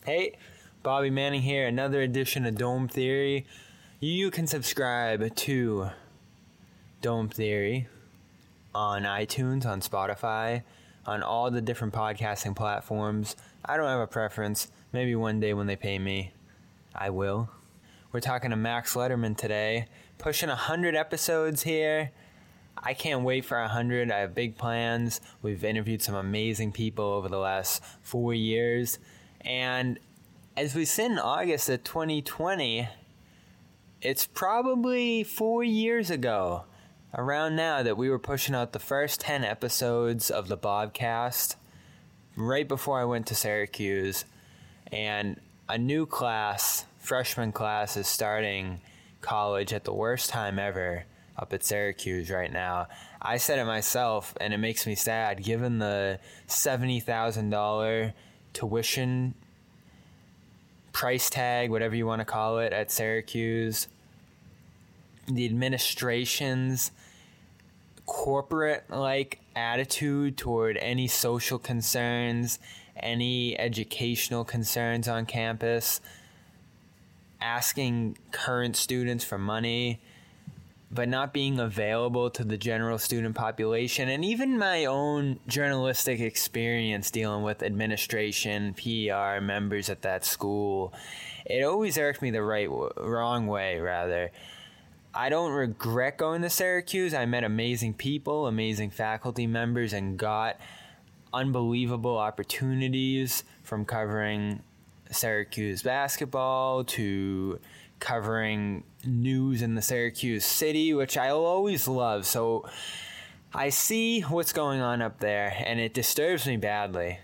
Hey, Bobby Manning here, another edition of Dome Theory. You can subscribe to Dome Theory on iTunes, on Spotify, on all the different podcasting platforms. I don't have a preference. Maybe one day when they pay me, I will. We're talking to Max Letterman today, pushing 100 episodes here. I can't wait for 100. I have big plans. We've interviewed some amazing people over the last 4 years. And as we sit in August of 2020, it's probably 4 years ago, around now, that we were pushing out the first 10 episodes of the Bobcast right before I went to Syracuse. And a new class, freshman class, is starting college at the worst time ever up at Syracuse right now. I said it myself, and it makes me sad, given the $70,000 tuition price tag, whatever you want to call it, at Syracuse. The administration's corporate-like attitude toward any social concerns, any educational concerns on campus, asking current students for money, but not being available to the general student population. And even my own journalistic experience dealing with administration, PR, members at that school, it always irked me the wrong way. I don't regret going to Syracuse. I met amazing people, amazing faculty members, and got unbelievable opportunities, from covering Syracuse basketball to covering news in the Syracuse city, which I'll always love. So I see what's going on up there, and it disturbs me badly,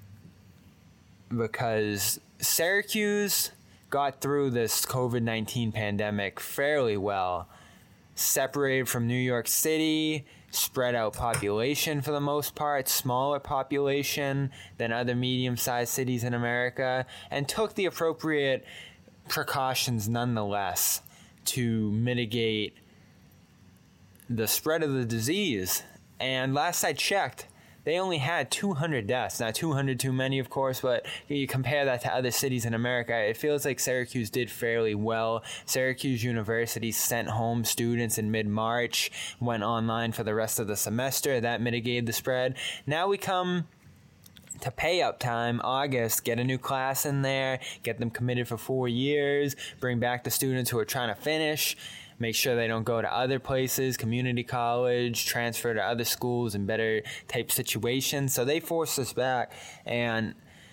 because Syracuse got through this COVID-19 pandemic fairly well. Separated from New York City, spread out population for the most part, smaller population than other medium-sized cities in America, and took the appropriate precautions nonetheless to mitigate the spread of the disease. And last I checked, they only had 200 deaths. Not 200 too many, of course, but you compare that to other cities in America, it feels like Syracuse did fairly well. Syracuse University sent home students in mid-March, went online for the rest of the semester. That mitigated the spread. Now we come to pay up time, August, get a new class in there, get them committed for 4 years, bring back the students who are trying to finish, make sure they don't go to other places, community college, transfer to other schools in better type situations. So they forced us back, and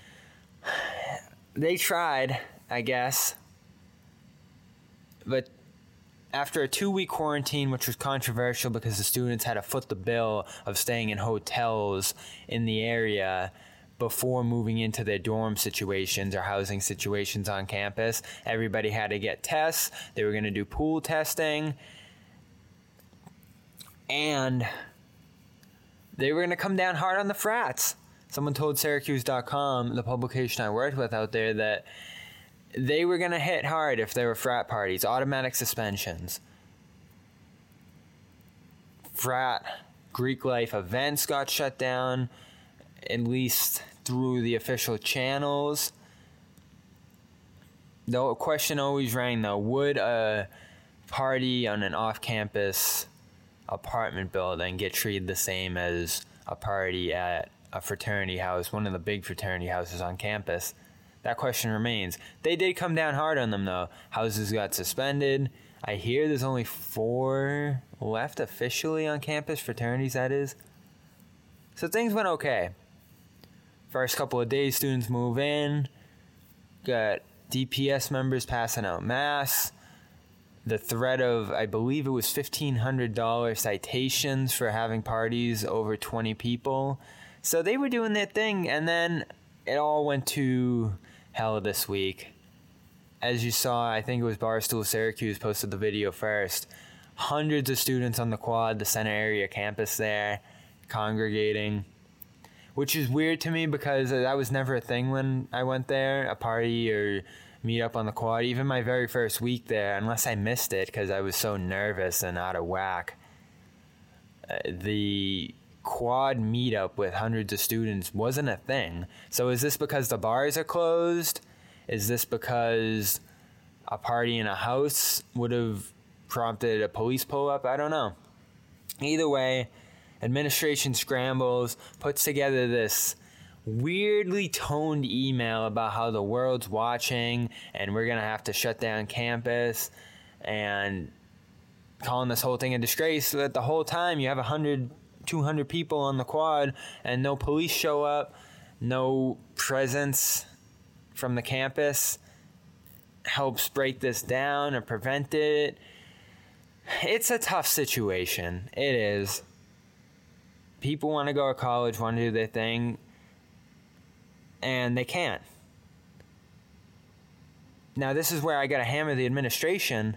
they tried, I guess. But after a 2-week quarantine, which was controversial because the students had to foot the bill of staying in hotels in the area before moving into their dorm situations or housing situations on campus, everybody had to get tests. They were going to do pool testing, and they were going to come down hard on the frats. Someone told Syracuse.com, the publication I worked with out there, that they were going to hit hard if there were frat parties, automatic suspensions. Frat Greek life events got shut down, at least through the official channels. The question always rang, though, would a party on an off-campus apartment building get treated the same as a party at a fraternity house, one of the big fraternity houses on campus? That question remains. They did come down hard on them, though. Houses got suspended. I hear there's only 4 left officially on campus, fraternities, that is. So things went okay. First couple of days, students move in. Got DPS members passing out masks. The threat of, I believe it was $1,500 citations for having parties over 20 people. So they were doing their thing, and then it all went to hell this week. As you saw, I think it was Barstool Syracuse posted the video first. Hundreds of students on the quad, the center area campus there, congregating. Which is weird to me because that was never a thing when I went there, a party or meet up on the quad. Even my very first week there, unless I missed it because I was so nervous and out of whack. The quad meetup with hundreds of students wasn't a thing. So is this because the bars are closed Is this because a party in a house would have prompted a police pull-up? I don't know. Either way, administration scrambles, puts together this weirdly toned email about how the world's watching and we're going to have to shut down campus, and calling this whole thing a disgrace, so that the whole time you have 100, 200 people on the quad and no police show up, no presence from the campus helps break this down or prevent it. It's a tough situation. It is. People want to go to college, want to do their thing, and they can't. Now, this is where I got to hammer the administration.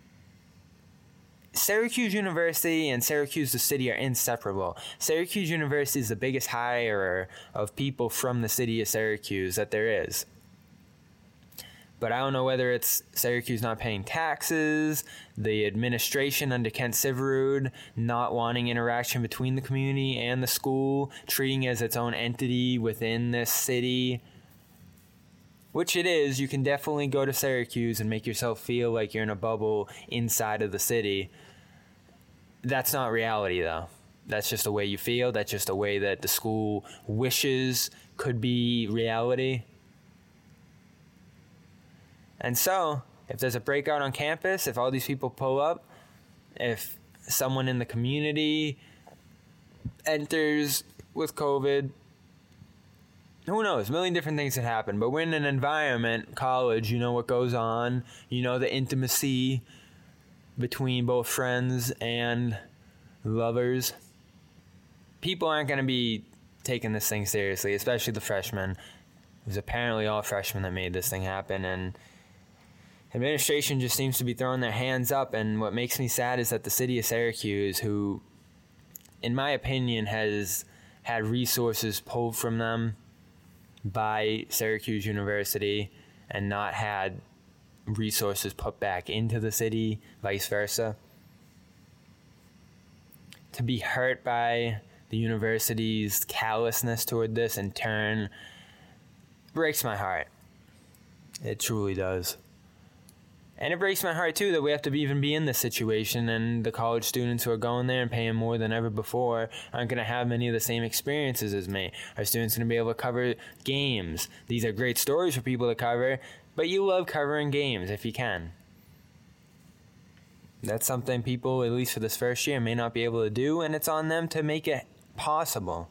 Syracuse University and Syracuse the city are inseparable. Syracuse University is the biggest hirer of people from the city of Syracuse that there is. But I don't know whether it's Syracuse not paying taxes, the administration under Kent Syverud not wanting interaction between the community and the school, treating it as its own entity within this city, which it is. You can definitely go to Syracuse and make yourself feel like you're in a bubble inside of the city. That's not reality, though. That's just the way you feel. That's just the way that the school wishes could be reality. And so, if there's a breakout on campus, if all these people pull up, if someone in the community enters with COVID, who knows? A million different things can happen. But we're in an environment, college, you know what goes on. You know the intimacy between both friends and lovers. People aren't going to be taking this thing seriously, especially the freshmen. It was apparently all freshmen that made this thing happen, and administration just seems to be throwing their hands up. And what makes me sad is that the city of Syracuse, who, in my opinion, has had resources pulled from them by Syracuse University and not had resources put back into the city, vice versa. To be hurt by the university's callousness toward this in turn breaks my heart. It truly does. And it breaks my heart, too, that we have to even be in this situation, and the college students who are going there and paying more than ever before aren't going to have many of the same experiences as me. Our students are going to be able to cover games. These are great stories for people to cover, but you love covering games if you can. That's something people, at least for this first year, may not be able to do, and it's on them to make it possible.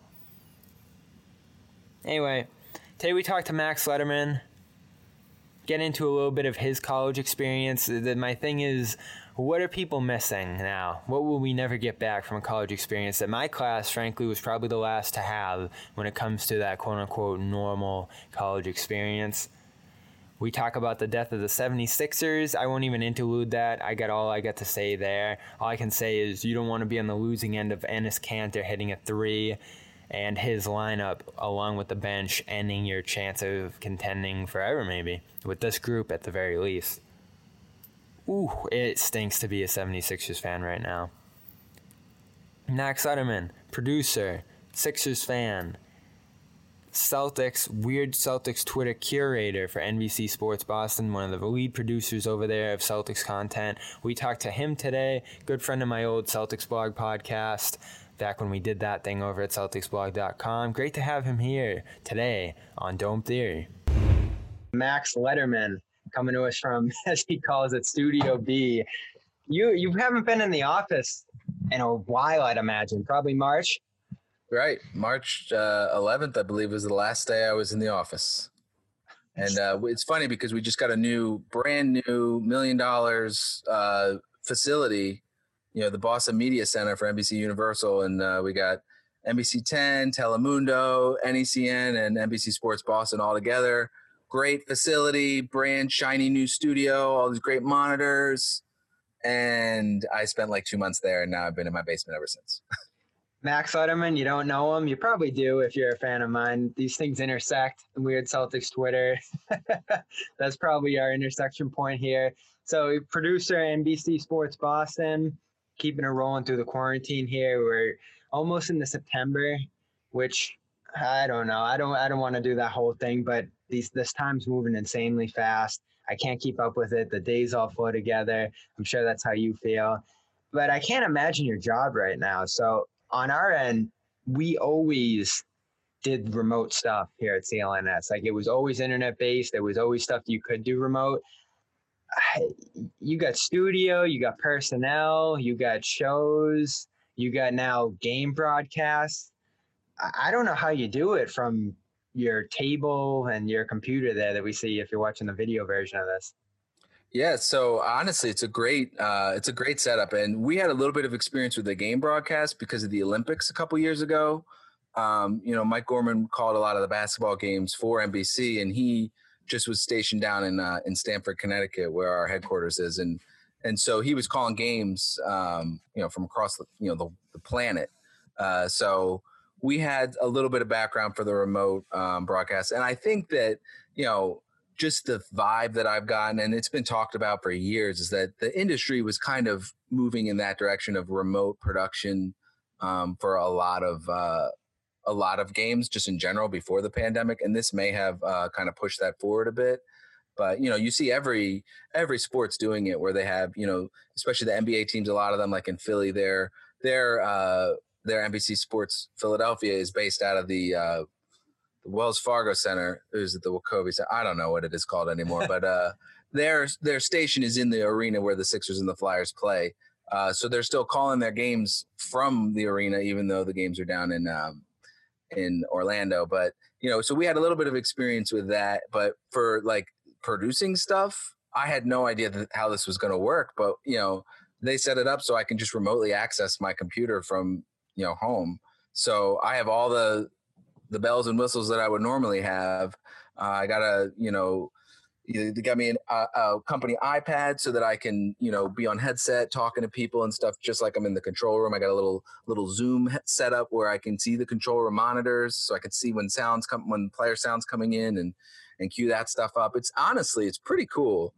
Anyway, today we talked to Max Letterman. Get into a little bit of his college experience. My thing is, what are people missing now? What will we never get back from a college experience that my class, frankly, was probably the last to have when it comes to that quote-unquote normal college experience? We talk about the death of the 76ers. I won't even interlude that. I got all I got to say there. All I can say is you don't want to be on the losing end of Enes Kanter hitting a three and his lineup, along with the bench, ending your chance of contending forever, maybe, with this group at the very least. Ooh, it stinks to be a 76ers fan right now. Max Letterman, producer, Sixers fan, weird Celtics Twitter curator for NBC Sports Boston, one of the lead producers over there of Celtics content. We talked to him today, good friend of my old Celtics blog podcast, back when we did that thing over at CelticsBlog.com. Great to have him here today on Dome Theory. Max Letterman, coming to us from, as he calls it, Studio B. You haven't been in the office in a while, I'd imagine. Probably March? Right. March 11th, I believe, was the last day I was in the office. And it's funny because we just got a brand new $1 million facility, the Boston Media Center for NBC Universal. And we got NBC 10, Telemundo, NECN, and NBC Sports Boston all together. Great facility, brand shiny new studio, all these great monitors. And I spent like 2 months there, and now I've been in my basement ever since. Max Letterman, you don't know him. You probably do if you're a fan of mine. These things intersect. Weird Celtics Twitter. That's probably our intersection point here. So producer, NBC Sports Boston, keeping it rolling through the quarantine here. We're almost into September, which I don't know. I don't want to do that whole thing, but this time's moving insanely fast. I can't keep up with it. The days all flow together. I'm sure that's how you feel. But I can't imagine your job right now. So on our end, we always did remote stuff here at CLNS. Like, it was always internet based. There was always stuff you could do remote. You got studio, you got personnel, you got shows, you got now game broadcasts. I don't know how you do it from your table and your computer there that we see if you're watching the video version of this. Yeah, so honestly, it's a great setup, and we had a little bit of experience with the game broadcast because of the Olympics a couple years ago. Mike Gorman called a lot of the basketball games for NBC, and he just was stationed down in Stamford, Connecticut, where our headquarters is, and so he was calling games, from across the planet. So we had a little bit of background for the remote broadcast, and I think that just the vibe that I've gotten, and it's been talked about for years, is that the industry was kind of moving in that direction of remote production for a lot of games just in general before the pandemic. And this may have kind of pushed that forward a bit. But, you see every sport's doing it, where they have, especially the NBA teams, a lot of them, like in Philly, their NBC Sports Philadelphia is based out of the Wells Fargo Center. Is it the Wachovia Center? I don't know what it is called anymore, but their station is in the arena where the Sixers and the Flyers play. So they're still calling their games from the arena, even though the games are down in Orlando. But, so we had a little bit of experience with that. But for like producing stuff, I had no idea how this was going to work. But, they set it up so I can just remotely access my computer from, home. So I have all the bells and whistles that I would normally have. I got they got me a company iPad so that I can, be on headset talking to people and stuff, just like I'm in the control room. I got a little Zoom setup where I can see the control room monitors, so I can see when player sounds coming in and cue that stuff up. It's pretty cool.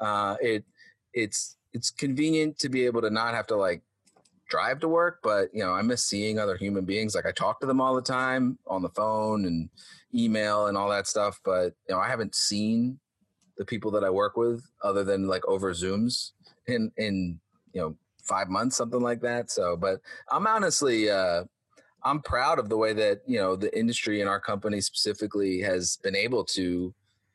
It's convenient to be able to not have to like drive to work, but I miss seeing other human beings. Like, I talk to them all the time on the phone and email and all that stuff, but I haven't seen the people that I work with other than like over Zooms in 5 months, something like that. So, but I'm honestly I'm proud of the way that the industry and our company specifically has been able to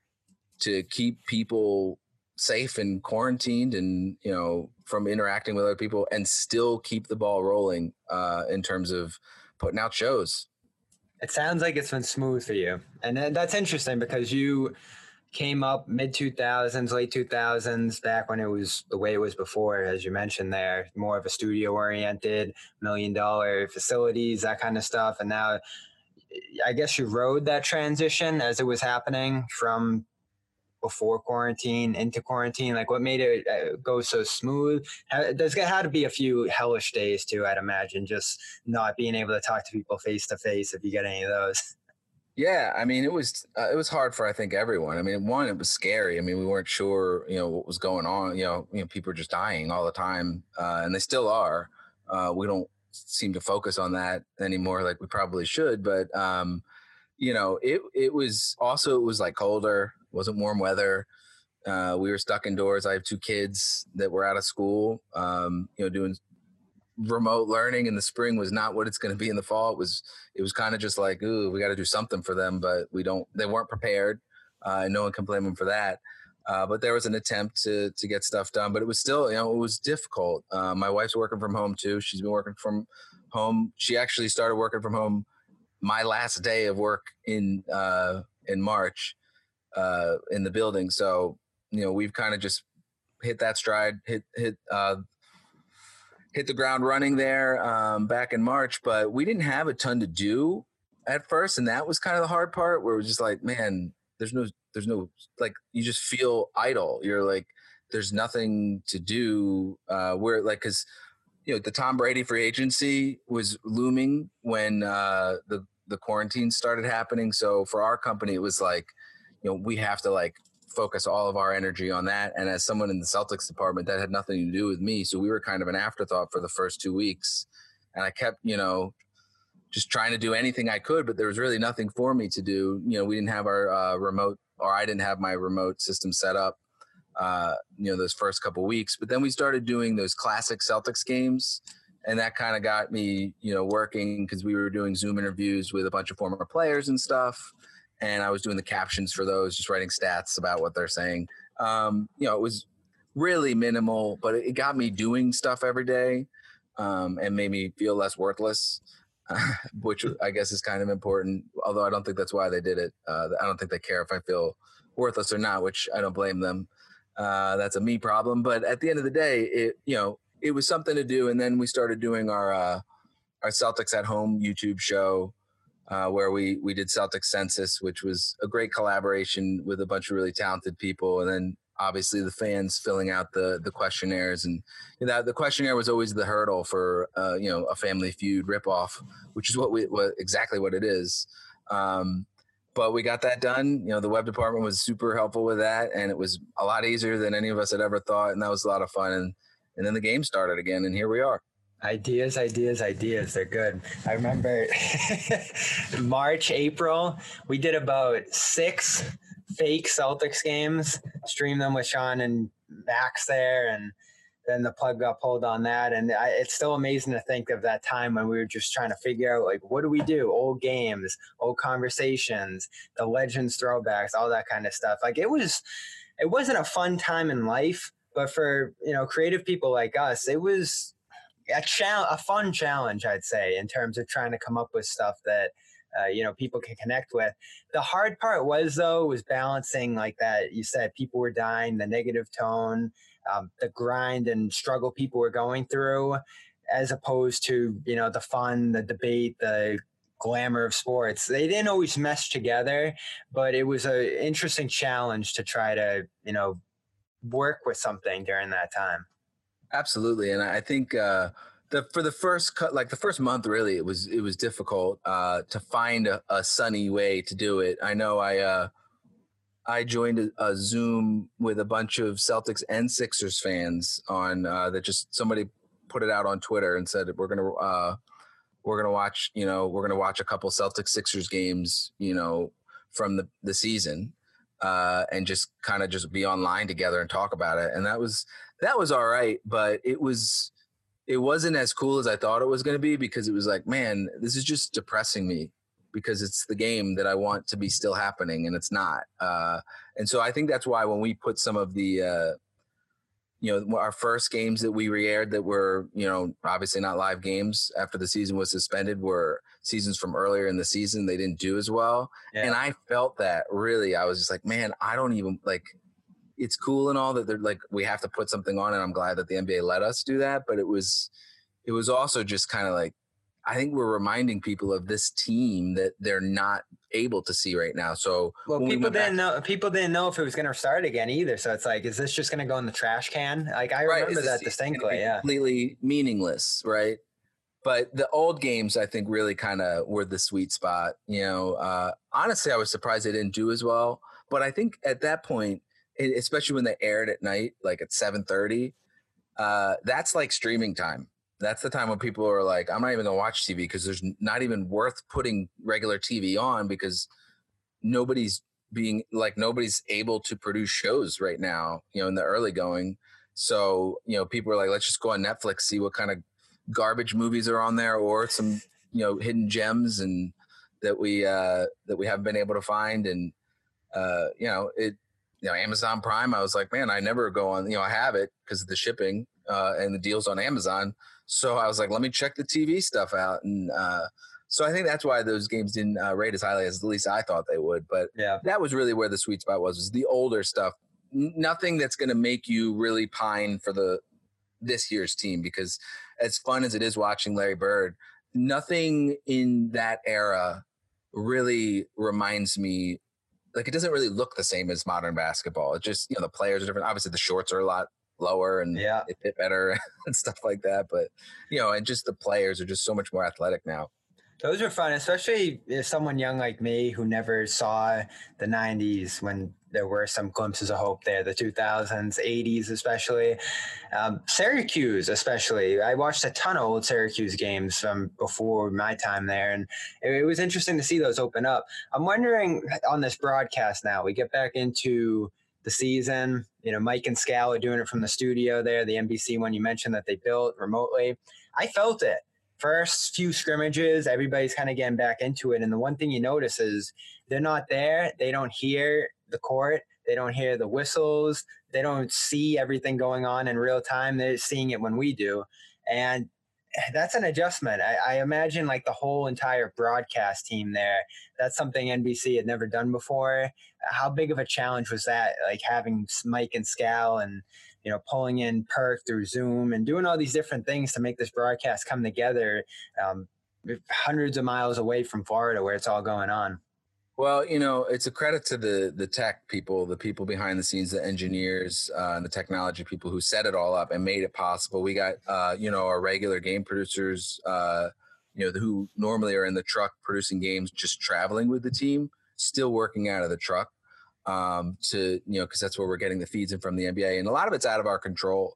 keep people safe and quarantined and from interacting with other people, and still keep the ball rolling in terms of putting out shows. It sounds like it's been smooth for you, and that's interesting because you came up mid 2000s, late 2000s, back when it was the way it was before, as you mentioned there, more of a studio oriented, $1 million facilities, that kind of stuff. And now I guess you rode that transition as it was happening from before quarantine into quarantine. Like, what made it go so smooth? There's had to be a few hellish days too, I'd imagine, just not being able to talk to people face to face, if you get any of those. Yeah, I mean, it was hard for, I think, everyone. I mean, one, it was scary. I mean, we weren't sure, what was going on. People are just dying all the time, and they still are. We don't seem to focus on that anymore like we probably should. But it was like colder. It wasn't warm weather. We were stuck indoors. I have 2 kids that were out of school. Doing remote learning in the spring was not what it's going to be in the fall. It was kind of just like, ooh, we got to do something for them, but they weren't prepared. And no one can blame them for that. But there was an attempt to get stuff done, but it was still, it was difficult. My wife's working from home too. She's been working from home. She actually started working from home my last day of work in March in the building. So, we've kind of just hit that stride, hit the ground running there back in March, but we didn't have a ton to do at first. And that was kind of the hard part, where it was just like, man, there's no, like, you just feel idle. You're like, there's nothing to do. Where like, cause the Tom Brady free agency was looming when the quarantine started happening. So for our company, it was like, we have to like focus all of our energy on that. And as someone in the Celtics department, that had nothing to do with me. So we were kind of an afterthought for the first 2 weeks. And I kept, just trying to do anything I could, but there was really nothing for me to do. We didn't have our remote, or I didn't have my remote system set up, those first couple weeks. But then we started doing those classic Celtics games, and that kind of got me, working, because we were doing Zoom interviews with a bunch of former players and stuff. And I was doing the captions for those, just writing stats about what they're saying. It was really minimal, but it got me doing stuff every day, and made me feel less worthless. Which I guess is kind of important, although I don't think that's why they did it. I don't think they care if I feel worthless or not, which I don't blame them. That's a me problem. But at the end of the day, it was something to do. And then we started doing our Celtics at Home YouTube show, where we did Celtics Census, which was a great collaboration with a bunch of really talented people. And then obviously the fans filling out the questionnaires, and the questionnaire was always the hurdle for a Family Feud ripoff, which is exactly what it is. But we got that done. The web department was super helpful with that, and it was a lot easier than any of us had ever thought, and that was a lot of fun. And then the game started again, and here we are. Ideas. They're good. I remember March, April, we did about 6 fake Celtics games, streamed them with Sean and Max there, and then the plug got pulled on that. And it's still amazing to think of that time when we were just trying to figure out, like, what do we do? Old games, old conversations, the Legends throwbacks, all that kind of stuff. Like, it wasn't a fun time in life, but for, creative people like us, it was a fun challenge, I'd say, in terms of trying to come up with stuff that people can connect with. The hard part was balancing, like that you said, people were dying, the negative tone, the grind and struggle people were going through, as opposed to, the fun, the debate, the glamour of sports. They didn't always mesh together, but it was an interesting challenge to try to, work with something during that time. Absolutely. And I think for the first month, really, it was difficult to find a sunny way to do it. I know I joined a Zoom with a bunch of Celtics and Sixers fans on that. Just somebody put it out on Twitter and said we're gonna watch a couple Celtics Sixers games from the season, and just kind of just be online together and talk about it. And that was all right, but it wasn't as cool as I thought it was going to be, because it was like, man, this is just depressing me, because it's the game that I want to be still happening, and it's not. And so I think that's why when we put some of the, our first games that we re-aired that were, obviously not live games after the season was suspended, were seasons from earlier in the season, they didn't do as well. Yeah. And I felt that really, I was just like, man, I don't even like, it's cool and all that they're like, we have to put something on, and I'm glad that the NBA let us do that. But it was also just kind of like, I think we're reminding people of this team that they're not able to see right now. So people didn't know if it was going to start again either. So it's like, is this just going to go in the trash can? Like, I remember that distinctly. Yeah. Completely meaningless. Right. But the old games, I think, really kind of were the sweet spot. Honestly, I was surprised they didn't do as well, but I think at that point, especially when they aired at night, like at 7:30, that's like streaming time. That's the time when people are like, I'm not even gonna watch TV, because there's not even worth putting regular TV on, because nobody's able to produce shows right now, in the early going. So, people are like, let's just go on Netflix, see what kind of garbage movies are on there, or some, hidden gems and that we haven't been able to find. And, Amazon Prime, I was like, man, I never go on, I have it because of the shipping and the deals on Amazon. So I was like, let me check the TV stuff out. And so I think that's why those games didn't rate as highly as at least I thought they would. But yeah, that was really where the sweet spot was the older stuff. Nothing that's going to make you really pine for this year's team, because as fun as it is watching Larry Bird, nothing in that era really reminds me, like, it doesn't really look the same as modern basketball. It just, the players are different. Obviously the shorts are a lot lower and they fit better and stuff like that. But, and just the players are just so much more athletic now. Those are fun, especially if someone young like me who never saw the 90s when there were some glimpses of hope there, the 2000s, 80s especially. Syracuse especially. I watched a ton of old Syracuse games from before my time there, and it was interesting to see those open up. I'm wondering, on this broadcast now, we get back into the season. Mike and Scal are doing it from the studio there, the NBC one you mentioned that they built remotely. I felt it. First few scrimmages, everybody's kind of getting back into it. And the one thing you notice is they're not there. They don't hear the court. They don't hear the whistles. They don't see everything going on in real time. They're seeing it when we do. And that's an adjustment. I imagine like the whole entire broadcast team there, that's something NBC had never done before. How big of a challenge was that? Like having Mike and Scal and, pulling in Perk through Zoom and doing all these different things to make this broadcast come together hundreds of miles away from Florida where it's all going on. Well, it's a credit to the tech people, the people behind the scenes, the engineers, and the technology people who set it all up and made it possible. We got, our regular game producers, who normally are in the truck producing games, just traveling with the team, still working out of the truck because that's where we're getting the feeds in from the NBA. And a lot of it's out of our control,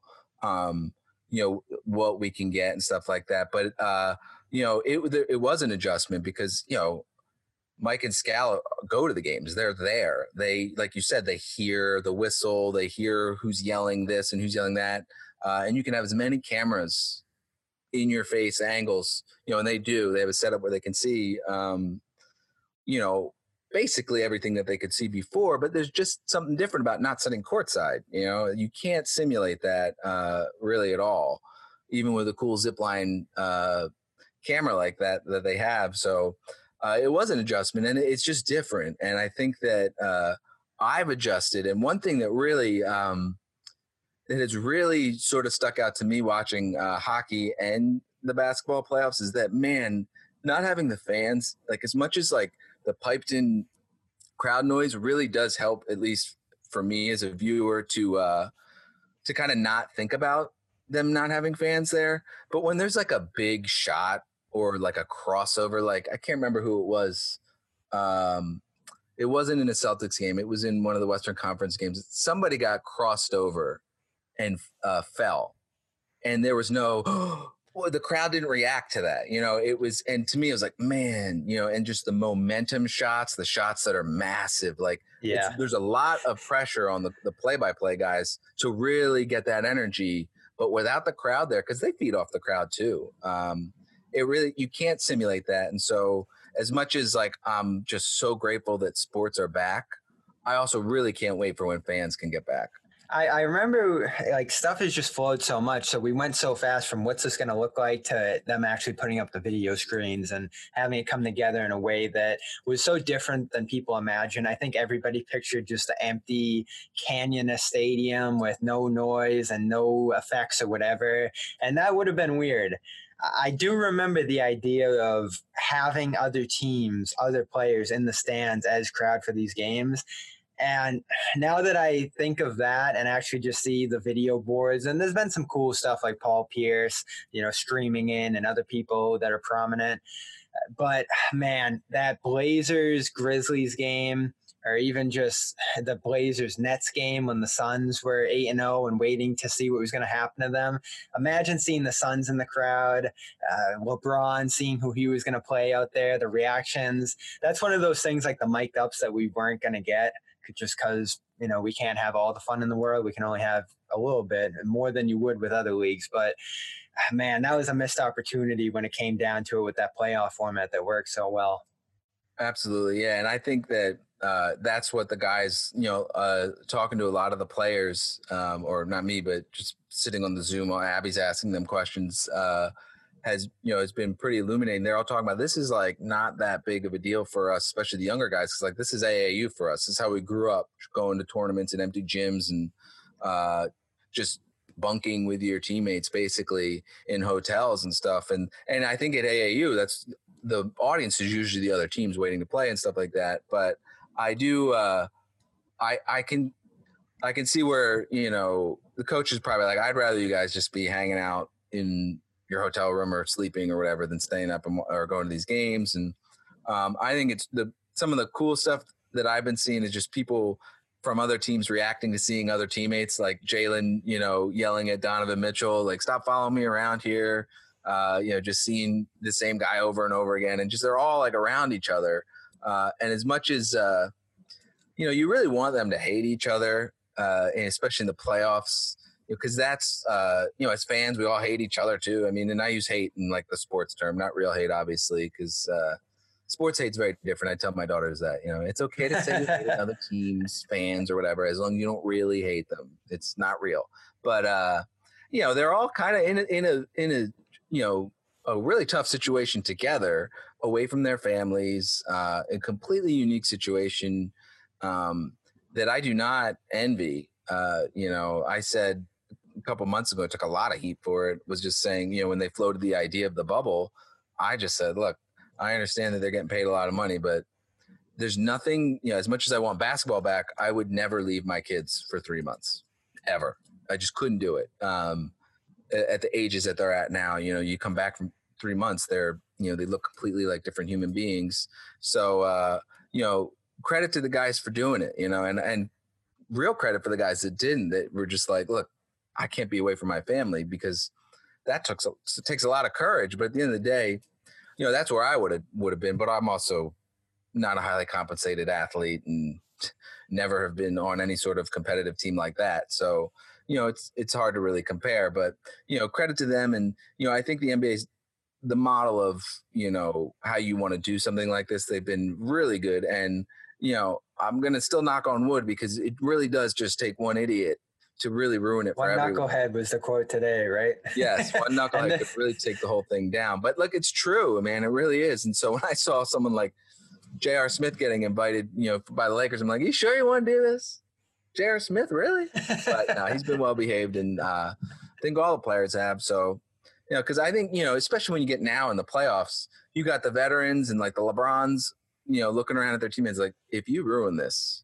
what we can get and stuff like that. But, it was an adjustment because, Mike and Scal go to the games. They're there. They, like you said, they hear the whistle. They hear who's yelling this and who's yelling that. And you can have as many cameras in your face angles, and they do. They have a setup where they can see, basically everything that they could see before. But there's just something different about not sitting courtside. You can't simulate that really at all, even with a cool zipline camera like that they have. So it was an adjustment, and it's just different. And I think that I've adjusted. And one thing that really that has really sort of stuck out to me watching hockey and the basketball playoffs is that, man, not having the fans, like as much as like the piped in crowd noise really does help, at least for me as a viewer, to kind of not think about them not having fans there. But when there's like a big shot or like a crossover, like I can't remember who it was. It wasn't in a Celtics game. It was in one of the Western Conference games. Somebody got crossed over and fell, and there was no, well, the crowd didn't react to that. It was, and to me, it was like, man, and just the momentum shots, the shots that are massive, like there's a lot of pressure on the play-by-play guys to really get that energy, but without the crowd there, because they feed off the crowd too. It really, you can't simulate that. And so as much as like, I'm just so grateful that sports are back, I also really can't wait for when fans can get back. I remember like stuff has just flowed so much. So we went so fast from what's this going to look like to them actually putting up the video screens and having it come together in a way that was so different than people imagine. I think everybody pictured just an empty canyon stadium with no noise and no effects or whatever. And that would have been weird. I do remember the idea of having other teams, other players in the stands as crowd for these games. And now that I think of that and actually just see the video boards, and there's been some cool stuff like Paul Pierce, streaming in and other people that are prominent. But man, that Blazers Grizzlies game, or even just the Blazers Nets game when the Suns were 8-0 and waiting to see what was going to happen to them. Imagine seeing the Suns in the crowd, LeBron seeing who he was going to play out there, the reactions. That's one of those things like the mic'd ups that we weren't going to get just because, we can't have all the fun in the world. We can only have a little bit more than you would with other leagues. But man, that was a missed opportunity when it came down to it with that playoff format that worked so well. Absolutely. Yeah. And I think that that's what the guys, talking to a lot of the players, or not me, but just sitting on the Zoom while Abby's asking them questions, has been pretty illuminating. They're all talking about this is like not that big of a deal for us, especially the younger guys. Cause like this is AAU for us. This is how we grew up, going to tournaments and empty gyms and just bunking with your teammates basically in hotels and stuff. And I think at AAU, that's the audience is usually the other teams waiting to play and stuff like that. But I do, I can see where, the coach is probably like, I'd rather you guys just be hanging out in your hotel room or sleeping or whatever than staying up or going to these games. And I think it's some of the cool stuff that I've been seeing is just people from other teams reacting to seeing other teammates like Jalen, yelling at Donovan Mitchell, like, stop following me around here. Just seeing the same guy over and over again, and just they're all like around each other. And as much as, you really want them to hate each other, and especially in the playoffs, because that's, as fans, we all hate each other too. I mean, and I use hate in like the sports term, not real hate, obviously, because sports hate's very different. I tell my daughters that, it's okay to say you hate other teams, fans, or whatever, as long as you don't really hate them. It's not real. But, they're all kind of in a really tough situation together, away from their families, a completely unique situation that I do not envy. I said a couple months ago, I took a lot of heat for it, was just saying, when they floated the idea of the bubble, I just said, look, I understand that they're getting paid a lot of money, but there's nothing, as much as I want basketball back, I would never leave my kids for 3 months, ever. I just couldn't do it. At the ages that they're at now, you come back from 3 months, they're, they look completely like different human beings. So, credit to the guys for doing it, and real credit for the guys that didn't, that were just like, look, I can't be away from my family, because that takes a lot of courage. But at the end of the day, that's where I would have been. But I'm also not a highly compensated athlete and never have been on any sort of competitive team like that. So, it's hard to really compare, but, credit to them. And, I think the NBA is the model of, how you want to do something like this. They've been really good. And, I'm going to still knock on wood, because it really does just take one idiot to really ruin it for everyone. One knucklehead was the quote today, right? Yes, one knucklehead could really take the whole thing down. But look, it's true, man. It really is. And so when I saw someone like J.R. Smith getting invited, by the Lakers, I'm like, you sure you want to do this? J.R. Smith, really? But no, he's been well behaved, and I think all the players have. So, because I think, especially when you get now in the playoffs, you got the veterans and like the LeBrons, looking around at their teammates like, if you ruin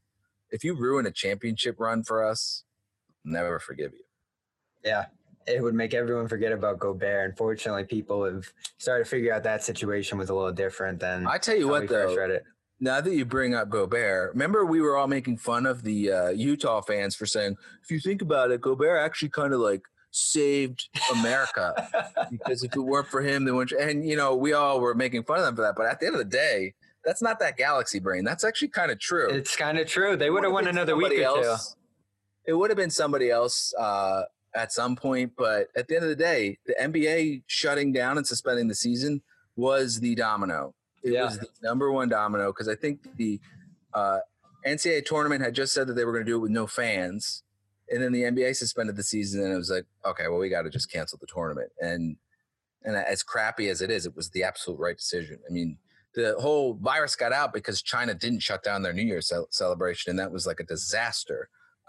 a championship run for us, never forgive you. Yeah, it would make everyone forget about Gobert. Unfortunately, people have started to figure out that situation was a little different than I tell you what, though, now that you bring up Gobert, remember we were all making fun of the Utah fans for saying, if you think about it, Gobert actually kind of like saved America, because if it weren't for him, they wouldn't. And, we all were making fun of them for that. But at the end of the day, that's not that galaxy brain. That's actually kind of true. It's kind of true. They would have won another week or two. It would have been somebody else at some point, but at the end of the day, the NBA shutting down and suspending the season was the domino. It was the number one domino, because I think the NCAA tournament had just said that they were going to do it with no fans, and then the NBA suspended the season, and it was like, okay, well, we got to just cancel the tournament. And as crappy as it is, it was the absolute right decision. I mean, the whole virus got out because China didn't shut down their New Year's celebration, and that was like a disaster.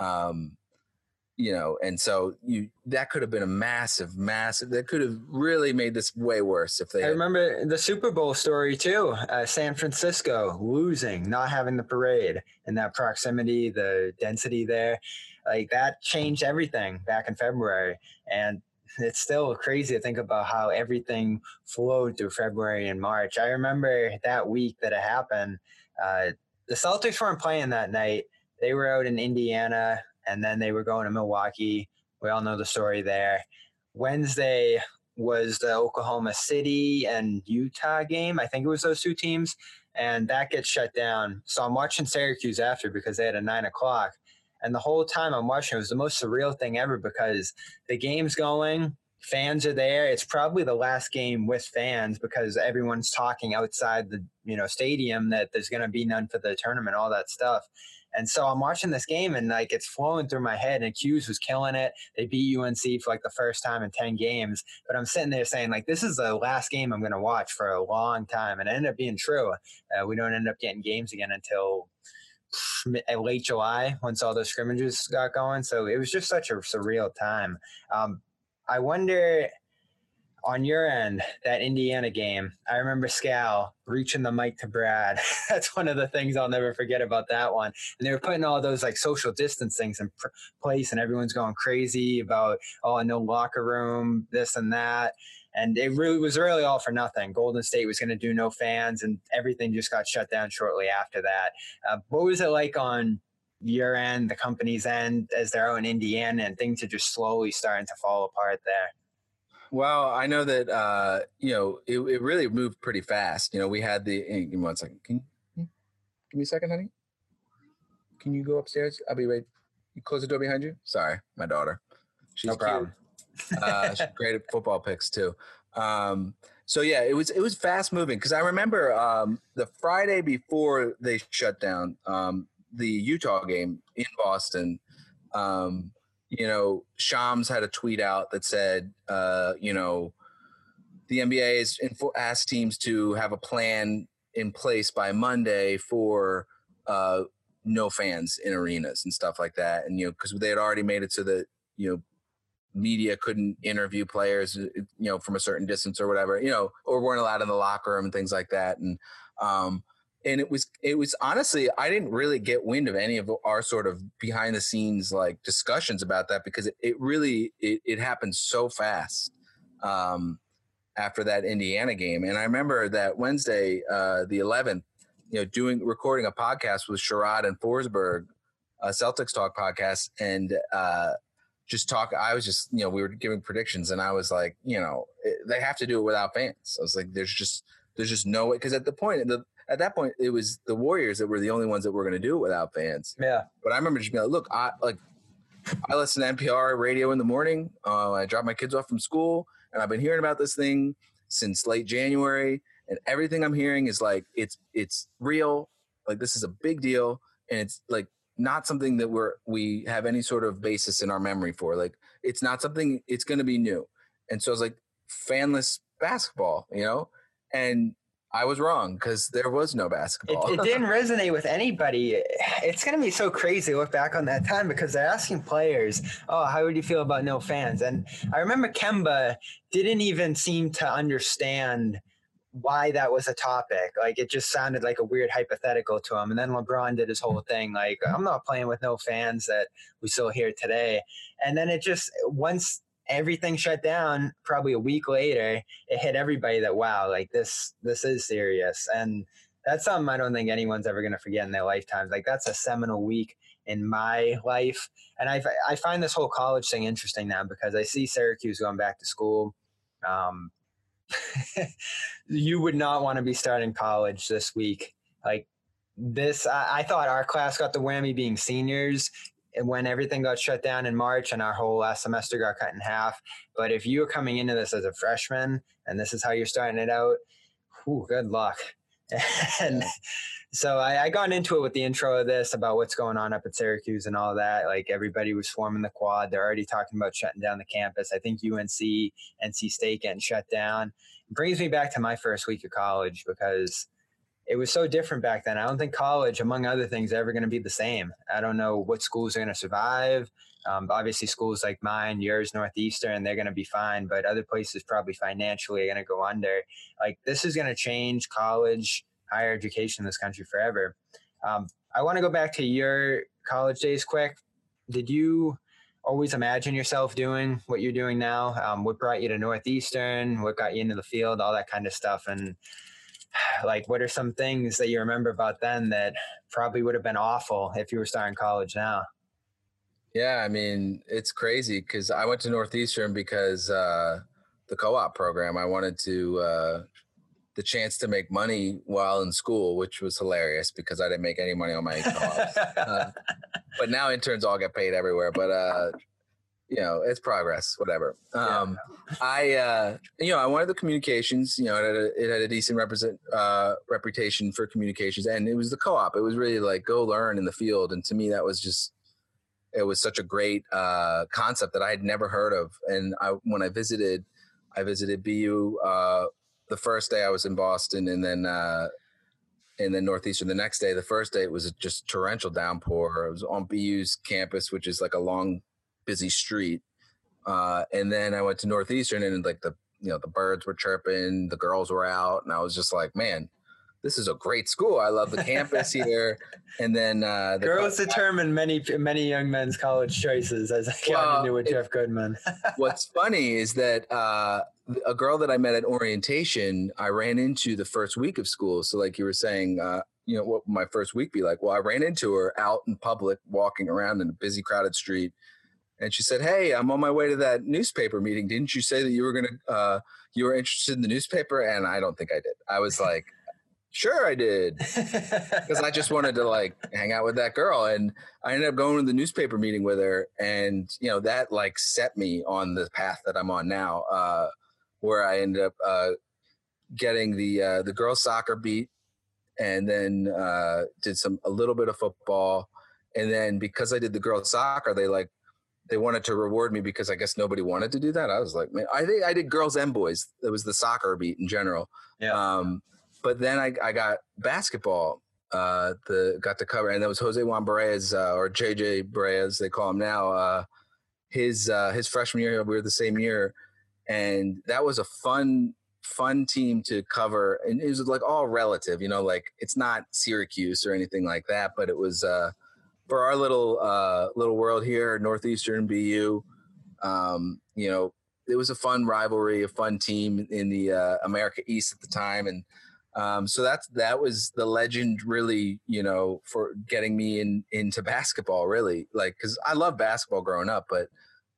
And so that could have been a massive, that could have really made this way worse if they I remember the Super Bowl story too. San Francisco losing, not having the parade, and that proximity, the density there, like that changed everything back in February. And it's still crazy to think about how everything flowed through February and March. I remember that week that it happened, the Celtics weren't playing that night. They were out in Indiana, and then they were going to Milwaukee. We all know the story there. Wednesday was the Oklahoma City and Utah game. I think it was those two teams, and that gets shut down. So I'm watching Syracuse after, because they had a 9 o'clock. And the whole time I'm watching, it was the most surreal thing ever, because the game's going, fans are there. It's probably the last game with fans, because everyone's talking outside the stadium that there's going to be none for the tournament, all that stuff. And so I'm watching this game, and like it's flowing through my head, and Hughes was killing it. They beat UNC for like the first time in 10 games. But I'm sitting there saying, like, this is the last game I'm going to watch for a long time. And it ended up being true. We don't end up getting games again until late July, once all those scrimmages got going. So it was just such a surreal time. I wonder, on your end, that Indiana game, I remember Scal reaching the mic to Brad. That's one of the things I'll never forget about that one. And they were putting all those like social distance things in place, and everyone's going crazy about, no locker room, this and that. And it was really all for nothing. Golden State was going to do no fans, and everything just got shut down shortly after that. What was it like on your end, the company's end, as they're out in Indiana, and things are just slowly starting to fall apart there? Well, I know that it really moved pretty fast. We had give me 1 second. Can you give me a second, honey? Can you go upstairs? I'll be right. You close the door behind you. Sorry, my daughter. She's No problem. Cute. She's great at football picks too. So yeah, it was fast moving because I remember the Friday before they shut down the Utah game in Boston. Shams had a tweet out that said, the NBA is asked teams to have a plan in place by Monday for no fans in arenas and stuff like that. And, because they had already made it so that, media couldn't interview players, from a certain distance or whatever, or weren't allowed in the locker room and things like that. And it was honestly, I didn't really get wind of any of our sort of behind the scenes like discussions about that because it really happened so fast after that Indiana game. And I remember that Wednesday, the 11th, recording a podcast with Sherrod and Forsberg, a Celtics Talk podcast, and I was just, we were giving predictions and I was like, they have to do it without fans. I was like, there's just no way. Cause at that point, it was the Warriors that were the only ones that were going to do it without fans. Yeah. But I remember just being like, look, I listen to NPR radio in the morning. I drop my kids off from school and I've been hearing about this thing since late January. And everything I'm hearing is like, it's real. Like this is a big deal. And it's like, not something that we have any sort of basis in our memory for. Like, it's not something, it's going to be new. And so I was like, fanless basketball, and I was wrong because there was no basketball. It didn't resonate with anybody. It's going to be so crazy to look back on that time because they're asking players, oh, how would you feel about no fans? And I remember Kemba didn't even seem to understand why that was a topic. Like it just sounded like a weird hypothetical to him. And then LeBron did his whole thing like, I'm not playing with no fans that we still hear today. And then it just, once everything shut down, probably a week later, it hit everybody that, wow, like this is serious. And that's something I don't think anyone's ever going to forget in their lifetimes. Like that's a seminal week in my life. And I find this whole college thing interesting now because I see Syracuse going back to school. You would not want to be starting college this week. Like this, I thought our class got the whammy being seniors when everything got shut down in March and our whole last semester got cut in half. But if you were coming into this as a freshman and this is how you're starting it out, good luck. And so I got into it with the intro of this about what's going on up at Syracuse and all that. Like everybody was swarming the quad. They're already talking about shutting down the campus. I think UNC, NC State getting shut down. It brings me back to my first week of college because it was so different back then. I don't think college, among other things, is ever going to be the same. I don't know what schools are going to survive. Obviously, schools like mine, yours, Northeastern, they're going to be fine. But other places probably financially are going to go under. Like this is going to change college, higher education in this country forever. I want to go back to your college days quick. Did you always imagine yourself doing what you're doing now? What brought you to Northeastern? What got you into the field? All that kind of stuff. And like, what are some things that you remember about then that probably would have been awful if you were starting college now? Yeah, I mean, it's crazy because I went to Northeastern because the co-op program, I wanted to the chance to make money while in school, which was hilarious because I didn't make any money on my co-ops. But now interns all get paid everywhere. But it's progress, whatever. I wanted the communications. It had a decent reputation for communications, and it was the co-op. It was really like go learn in the field, and to me, that was it was such a great concept that I had never heard of. And when I visited BU. The first day I was in Boston, and then Northeastern the next day. The first day it was just torrential downpour. It was on BU's campus, which is like a long, busy street. And then I went to Northeastern, and like the birds were chirping, the girls were out, and I was just like, man, this is a great school. I love the campus here. And then girls determine many young men's college choices, as I got into with Jeff Goodman. What's funny is that a girl that I met at orientation, I ran into the first week of school. So like you were saying, you know, what would my first week be like? Well, I ran into her out in public, walking around in a busy, crowded street. And she said, "Hey, I'm on my way to that newspaper meeting. Didn't you say that you were you were interested in the newspaper?" And I don't think I did. I was like, "Sure, I did," because I just wanted to like hang out with that girl. And I ended up going to the newspaper meeting with her, and you know that like set me on the path that I'm on now, where I ended up getting the girls' soccer beat, and then did a little bit of football, and then because I did the girls' soccer, they wanted to reward me because I guess nobody wanted to do that. I was like, man, I think I did girls and boys. It was the soccer beat in general. Yeah. But then I got basketball, got to cover, and that was Jose Juan Barea's, or JJ Barea, as they call him now. His freshman year, we were the same year, and that was a fun team to cover. And it was like all relative, you know, like it's not Syracuse or anything like that, but it was for our little world here, Northeastern BU. You know, it was a fun rivalry, a fun team in the America East at the time, and so that was the legend, really, you know, for getting me into basketball, really, like, because I loved basketball growing up, but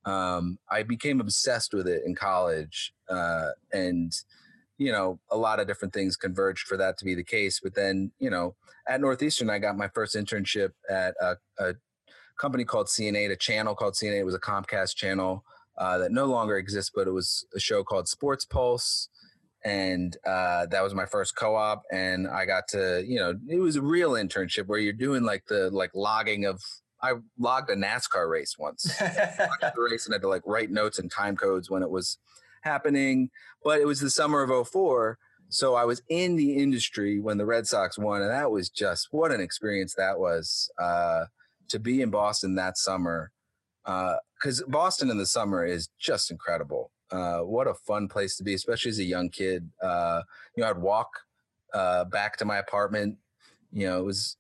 I became obsessed with it in college, and you know, a lot of different things converged for that to be the case. But then, you know, at Northeastern, I got my first internship at a company called CNA, a channel called CNA. It was a Comcast channel that no longer exists, but it was a show called Sports Pulse. And that was my first co-op. And I got to, you know, it was a real internship where you're doing like logging of, I logged a NASCAR race once. I watched the race and had to like write notes and time codes when it was happening. But it was the summer of 2004. So I was in the industry when the Red Sox won. And that was just, what an experience that was to be in Boston that summer. Because Boston in the summer is just incredible. What a fun place to be, especially as a young kid. You know, I'd walk back to my apartment. You know, it was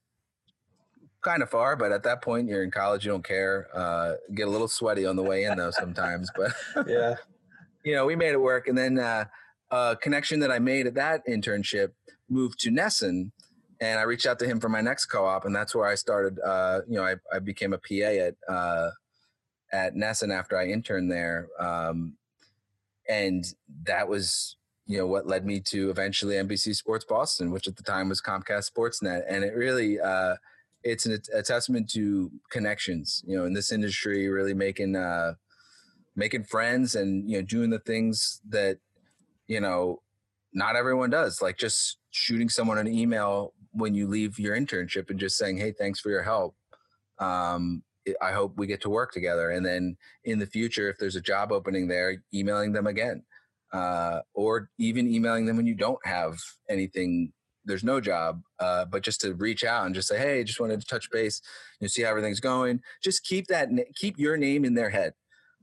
kind of far, but at that point you're in college, you don't care. Get a little sweaty on the way in though sometimes, but yeah, you know, we made it work. And then a connection that I made at that internship moved to Nesson, and I reached out to him for my next co-op, and that's where I started. You know, I became a PA at Nesson after I interned there. And that was, you know, what led me to eventually NBC Sports Boston, which at the time was Comcast Sportsnet. And it really, it's a testament to connections, you know, in this industry, really making friends and, you know, doing the things that, you know, not everyone does, like just shooting someone an email when you leave your internship and just saying, "Hey, thanks for your help. I hope we get to work together." And then in the future, if there's a job opening there, emailing them again, or even emailing them when you don't have anything, there's no job, but just to reach out and just say, "Hey, just wanted to touch base, you know, see how everything's going." Just keep your name in their head,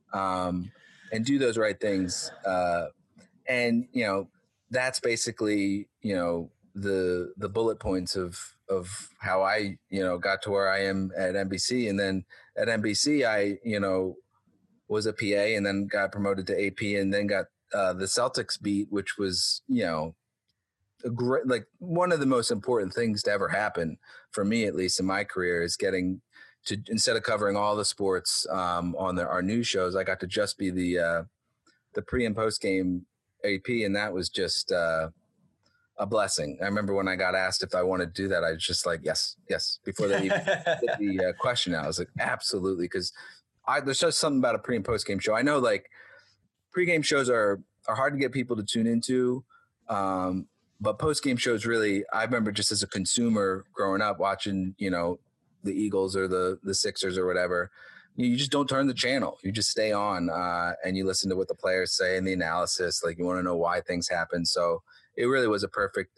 and do those right things. And, you know, that's basically, you know, the bullet points of how I, you know, got to where I am at NBC. And then at NBC, I, you know, was a PA and then got promoted to AP and then got the Celtics beat, which was, you know, a great, like one of the most important things to ever happen for me, at least in my career, is getting to, instead of covering all the sports on our news shows, I got to just be the pre and post game AP. And that was just a blessing. I remember when I got asked if I wanted to do that, I was just like, yes. Before they even did the question, I was like, absolutely. Cause there's just something about a pre and post game show. I know like pre-game shows are hard to get people to tune into. But post game shows really, I remember just as a consumer growing up watching, you know, the Eagles or the Sixers or whatever, you just don't turn the channel. You just stay on and you listen to what the players say and the analysis. Like you want to know why things happen. So it really was a perfect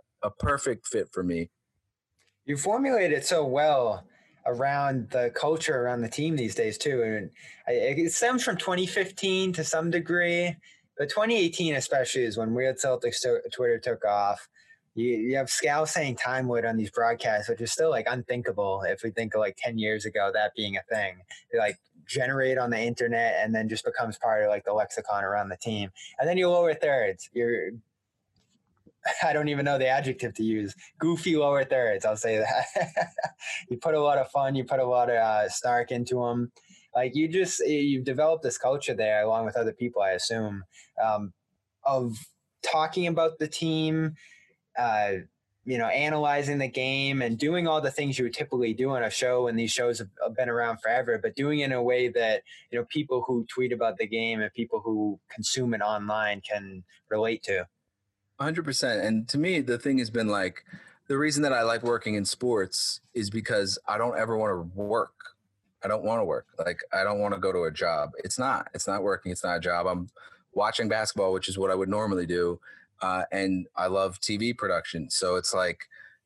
fit for me. You formulate it so well around the culture around the team these days too. And it stems from 2015 to some degree, but 2018 especially is when Weird Celtics Twitter took off. you have Scal saying Time Lord on these broadcasts, which is still like unthinkable if we think of like 10 years ago that being a thing. They like generate on the internet and then just becomes part of like the lexicon around the team. And then you lower thirds. I don't even know the adjective to use. Goofy lower thirds. I'll say that. You put a lot of fun. You put a lot of snark into them. Like you've developed this culture there along with other people, I assume, of talking about the team, analyzing the game and doing all the things you would typically do on a show. And these shows have been around forever, but doing it in a way that, people who tweet about the game and people who consume it online can relate to. 100%. And to me, the thing has been like, the reason that I like working in sports is because I don't ever want to work. I don't want to work. Like, I don't want to go to a job. It's not working. It's not a job. I'm watching basketball, which is what I would normally do. And I love TV production. So it's like,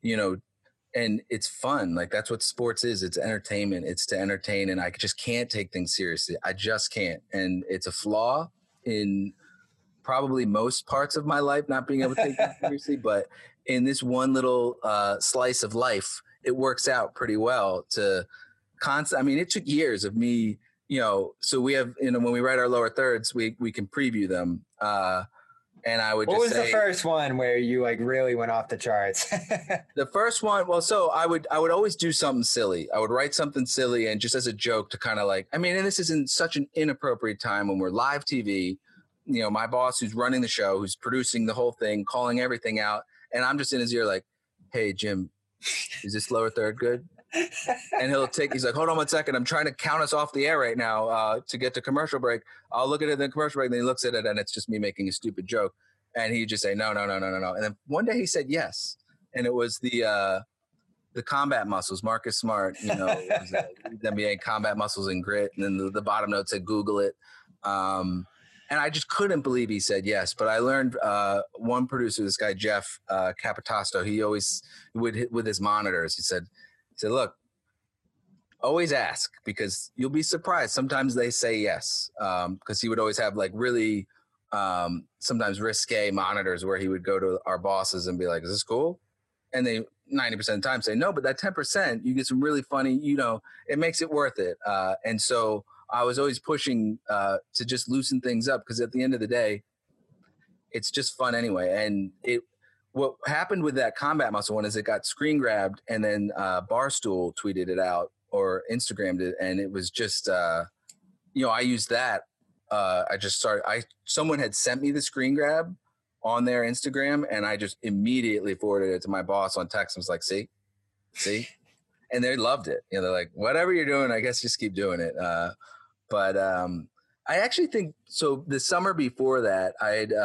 and it's fun. Like, that's what sports is. It's entertainment. It's to entertain. And I just can't take things seriously. I just can't. And it's a flaw in probably most parts of my life, not being able to take things seriously. But in this one little slice of life, it works out pretty well to I mean, it took years of me, so we have, when we write our lower thirds, we can preview them. And I would what just say. What was the first one where you like really went off the charts? The first one, well, so I would always do something silly. I would write something silly and just as a joke to kind of like, I mean, and this is in such an inappropriate time when we're live TV, my boss who's running the show, who's producing the whole thing, calling everything out. And I'm just in his ear like, hey, Jim, is this lower third good? And he's like, hold on 1 second. I'm trying to count us off the air right now to get to commercial break. I'll look at it in the commercial break. And then he looks at it and it's just me making a stupid joke. And he'd just say, no. And then one day he said yes. And it was the combat muscles, Marcus Smart, it was the NBA combat muscles and grit. And then the bottom note said, Google it. And I just couldn't believe he said yes. But I learned one producer, this guy, Jeff Capitasto, he always would hit with his monitors. He said, look, always ask because you'll be surprised. Sometimes they say yes. Because he would always have like really sometimes risque monitors where he would go to our bosses and be like, is this cool? And they 90% of the time say no, but that 10%, you get some really funny, it makes it worth it. And so I was always pushing to just loosen things up because at the end of the day, it's just fun anyway. And what happened with that combat muscle one is it got screen grabbed and then Barstool tweeted it out or Instagrammed it. And it was just, I used that. Someone had sent me the screen grab on their Instagram and I just immediately forwarded it to my boss on text. I was like, see, and they loved it. They're like, whatever you're doing, I guess just keep doing it. But I actually think, so the summer before that,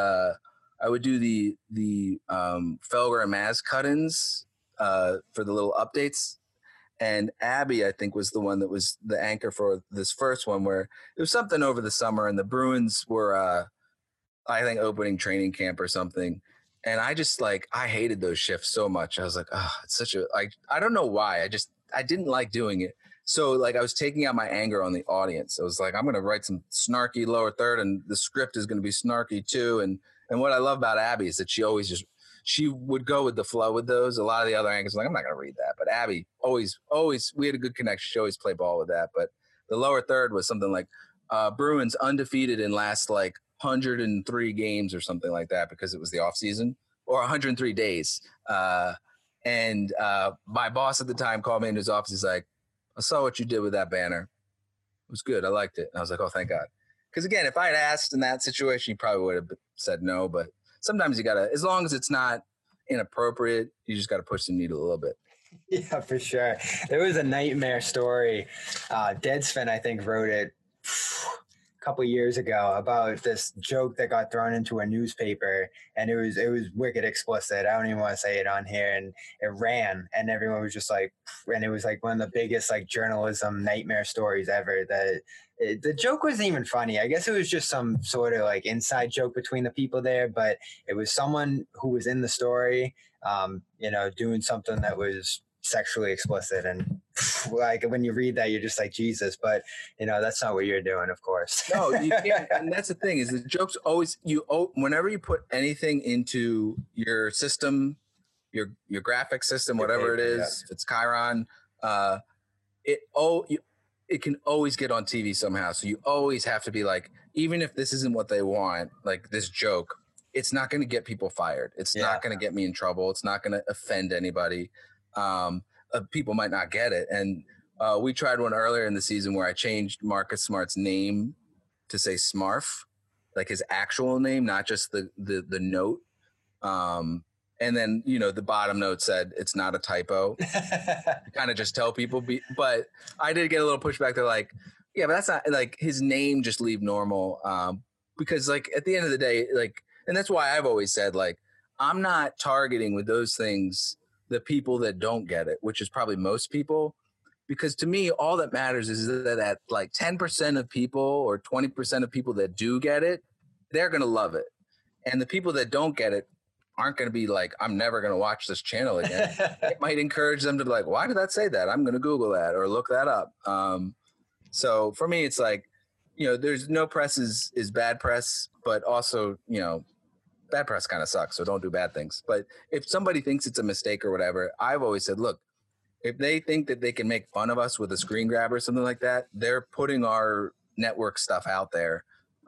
I would do the Felger and Maz cut-ins for the little updates. And Abby, I think, was the one that was the anchor for this first one where it was something over the summer and the Bruins were, I think, opening training camp or something. And I just I hated those shifts so much. I was like, oh, it's such I don't know why. I didn't like doing it. So I was taking out my anger on the audience. I was like, I'm going to write some snarky lower third and the script is going to be snarky too. And what I love about Abby is that she would go with the flow with those. A lot of the other anchors were like, I'm not going to read that. But Abby always, we had a good connection. She always played ball with that. But the lower third was something like Bruins undefeated in last 103 games or something like that because it was the off season or 103 days. And my boss at the time called me in his office. He's like, I saw what you did with that banner. It was good. I liked it. And I was like, oh, thank God. Because again, if I had asked in that situation, you probably would have said no. But sometimes you got to, as long as it's not inappropriate, you just got to push the needle a little bit. Yeah, for sure. There was a nightmare story. Deadspin, I think, wrote it a couple of years ago about this joke that got thrown into a newspaper, and it was wicked explicit. I don't even want to say it on here, and it ran, and everyone was just like, and it was one of the biggest journalism nightmare stories ever. The joke wasn't even funny. I guess it was just some sort of inside joke between the people there, but it was someone who was in the story, doing something that was sexually explicit, and when you read that, you're just like, Jesus, but that's not what you're doing, of course. No, you can't. And that's the thing is the jokes always, whenever you put anything into your system, your graphic system, whatever it is, if it's Chiron, it can always get on TV somehow. So you always have to be like, even if this isn't what they want, like this joke, it's not going to get people fired. It's not going to get me in trouble. It's not going to offend anybody. People might not get it. And we tried one earlier in the season where I changed Marcus Smart's name to say Smarf, like his actual name, not just the note. And then, the bottom note said it's not a typo. Kind of just tell people. But I did get a little pushback. They're like, yeah, but that's not like his name, just leave normal. Because like at the end of the day, like, and that's why I've always said, like, I'm not targeting with those things the people that don't get it, which is probably most people. Because to me, all that matters is that like 10% of people or 20% of people that do get it, they're going to love it. And the people that don't get it aren't going to be like, I'm never going to watch this channel again. It might encourage them to be like, why did that say that? I'm going to Google that or look that up. So for me, it's like, there's no press is bad press, but also, bad press kind of sucks. So don't do bad things. But if somebody thinks it's a mistake or whatever, I've always said, look, if they think that they can make fun of us with a screen grab or something like that, they're putting our network stuff out there.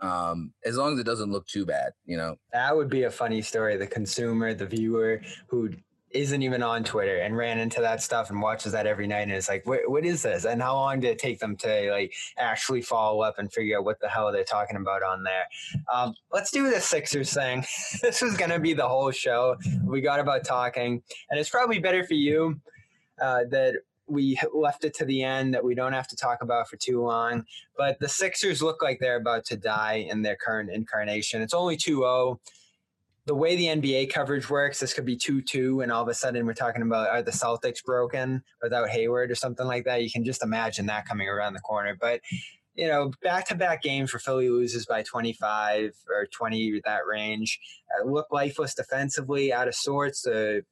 As long as it doesn't look too bad, That would be a funny story. The consumer, the viewer who isn't even on Twitter and ran into that stuff and watches that every night and is like, what is this? And how long did it take them to like actually follow up and figure out what the hell they're talking about on there? Let's do the Sixers thing. This was going to be the whole show. We got about talking, and it's probably better for you that we left it to the end, that we don't have to talk about for too long. But the Sixers look like they're about to die in their current incarnation. It's only 2-0. The way the NBA coverage works, this could be 2-2, and all of a sudden we're talking about, are the Celtics broken without Hayward or something like that? You can just imagine that coming around the corner. But, back-to-back games where Philly loses by 25 or 20, that range. Look lifeless defensively, out of sorts,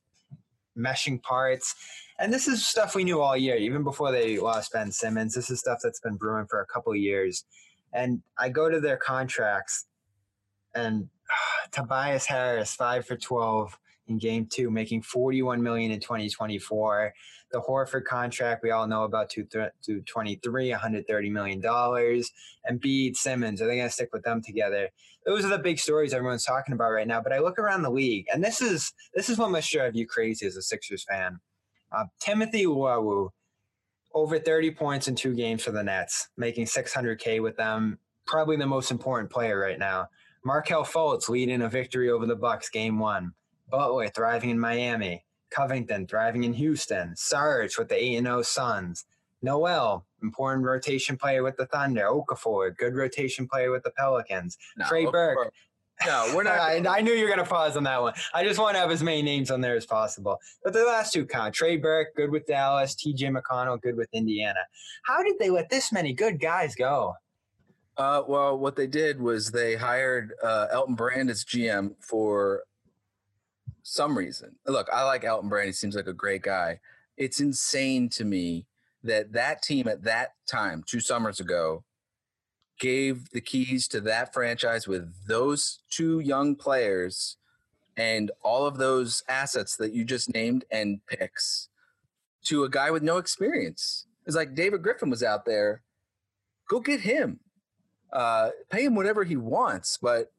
meshing parts. And this is stuff we knew all year, even before they lost Ben Simmons. This is stuff that's been brewing for a couple of years. And I go to their contracts, and Tobias Harris, 5 for 12 in Game 2, making $41 million in 2024. The Horford contract we all know about, 223, $130 million. And Embiid, Simmons, are they going to stick with them together? Those are the big stories everyone's talking about right now. But I look around the league, and this is what must drive you crazy as a Sixers fan. Timothy Luwawu, over 30 points in 2 games for the Nets, making $600K with them. Probably the most important player right now. Markelle Fultz leading a victory over the Bucks, Game 1. Butler thriving in Miami. Covington thriving in Houston. Sarge with the 8-0 Suns. Noel, important rotation player with the Thunder. Okafor, good rotation player with the Pelicans. Trey Burke. No, we're not. I knew you were going to pause on that one. I just want to have as many names on there as possible. But the last two count. Trey Burke, good with Dallas. TJ McConnell, good with Indiana. How did they let this many good guys go? Well, what they did was they hired Elton Brand as GM for some reason. Look, I like Elton Brand. He seems like a great guy. It's insane to me that team at that time, 2 summers ago, gave the keys to that franchise with those 2 young players and all of those assets that you just named and picks to a guy with no experience. It's like David Griffin was out there. Go get him. Pay him whatever he wants, but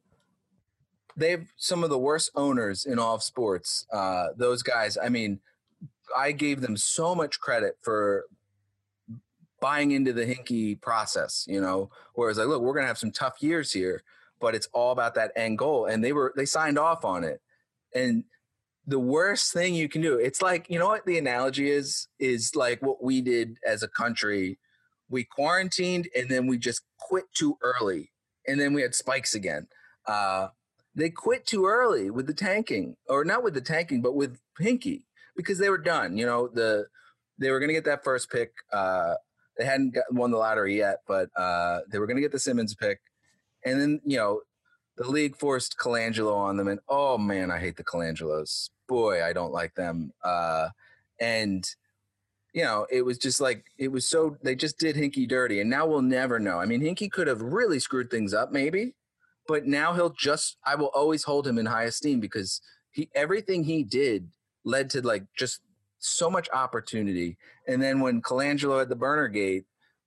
they have some of the worst owners in all of sports. Those guys, I mean, I gave them so much credit for buying into the Hinkie process, whereas like, look, we're going to have some tough years here, but it's all about that end goal. And they signed off on it. And the worst thing you can do, it's like, what the analogy is like what we did as a country. We quarantined and then we just quit too early. And then we had spikes again. They quit too early with the tanking, or not with the tanking, but with Hinkie, because they were done. They were going to get that first pick. They hadn't won the lottery yet, but they were going to get the Simmons pick. And then, the league forced Colangelo on them. And, oh, man, I hate the Colangelos. Boy, I don't like them. It was just like, they just did Hinkie dirty. And now we'll never know. I mean, Hinkie could have really screwed things up maybe, but now I will always hold him in high esteem because everything he did led to like just so much opportunity. And then when Colangelo had the burner gate,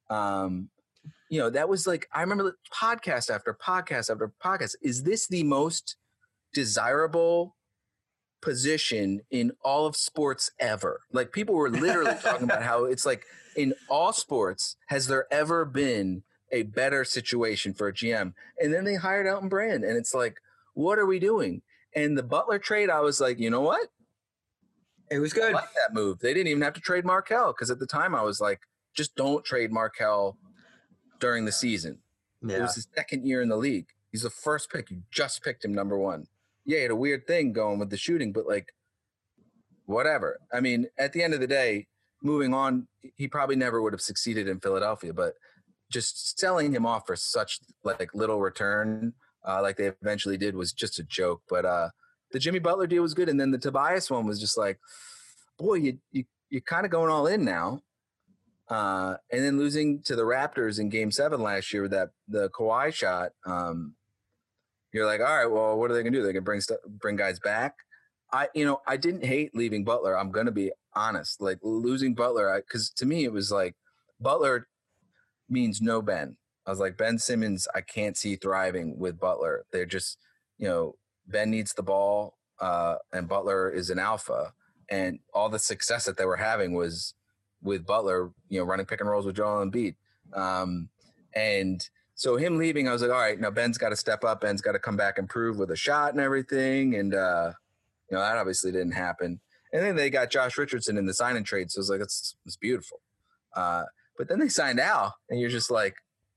that was like, I remember podcast after podcast after podcast. Is this the most desirable position in all of sports ever? Like, people were literally talking about how it's like, in all sports, has there ever been a better situation for a GM? And then they hired Elton Brand, and it's like, what are we doing? And the Butler trade, I was like, you know what? It was good. I like that move. They didn't even have to trade Markelle, because at the time I was like, just don't trade Markelle during the season. Yeah. It was his second year in the league. He's the first pick. You just picked him number 1. Yeah, he had a weird thing going with the shooting, but like, whatever. I mean, at the end of the day, moving on, he probably never would have succeeded in Philadelphia, but just selling him off for such like little return, like they eventually did, was just a joke. But the Jimmy Butler deal was good, and then the Tobias one was just like, boy, you're kind of going all in now. And then losing to the Raptors in Game 7 last year with the Kawhi shot, you're like, all right, well, what are they gonna do? They can bring guys back. I didn't hate leaving Butler. I'm gonna be honest. Like, losing Butler, because to me it was like, Butler means no Ben. I was like, Ben Simmons, I can't see thriving with Butler. They're just, Ben needs the ball, and Butler is an alpha. And all the success that they were having was with Butler, running pick and rolls with Joel Embiid. And so him leaving, I was like, all right, now Ben's got to step up. Ben's got to come back and prove with a shot and everything. And, that obviously didn't happen. And then they got Josh Richardson in the sign and trade. So it was like, it's beautiful. But then they signed Al, and you're just like,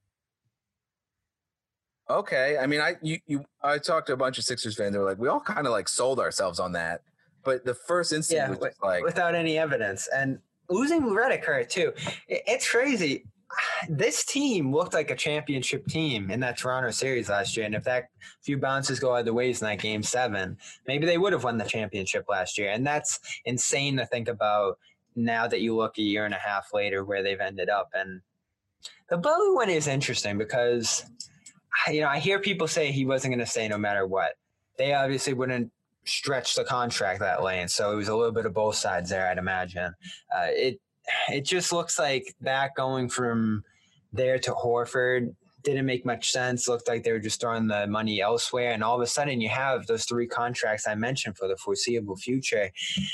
okay. I mean, I talked to a bunch of Sixers fans. They were like, we all kind of like sold ourselves on that. But the first instinct was just like, without any evidence. And losing Redick hurt too. It's crazy. This team looked like a championship team in that Toronto series last year. And if that few bounces go other ways in that Game 7, maybe they would have won the championship last year. And that's insane to think about now that you look a year and a half later where they've ended up. And the Butler one is interesting because, I hear people say he wasn't going to stay no matter what. They obviously wouldn't stretch the contract that lane. So it was a little bit of both sides there, I'd imagine. It just looks like that going from there to Horford didn't make much sense. Looked like they were just throwing the money elsewhere. And all of a sudden you have those 3 contracts I mentioned for the foreseeable future.